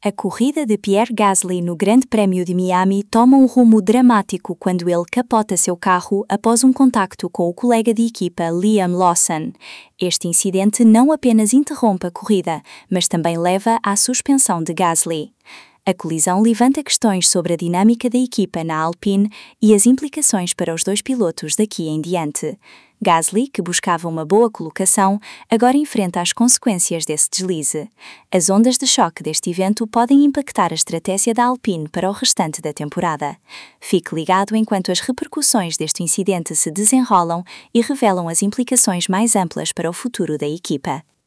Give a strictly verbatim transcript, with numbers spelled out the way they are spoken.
A corrida de Pierre Gasly no Grande Prémio de Miami toma um rumo dramático quando ele capota seu carro após um contacto com o colega de equipa Liam Lawson. Este incidente não apenas interrompe a corrida, mas também leva à suspensão de Gasly. A colisão levanta questões sobre a dinâmica da equipa na Alpine e as implicações para os dois pilotos daqui em diante. Gasly, que buscava uma boa colocação, agora enfrenta as consequências desse deslize. As ondas de choque deste evento podem impactar a estratégia da Alpine para o restante da temporada. Fique ligado enquanto as repercussões deste incidente se desenrolam e revelam as implicações mais amplas para o futuro da equipa.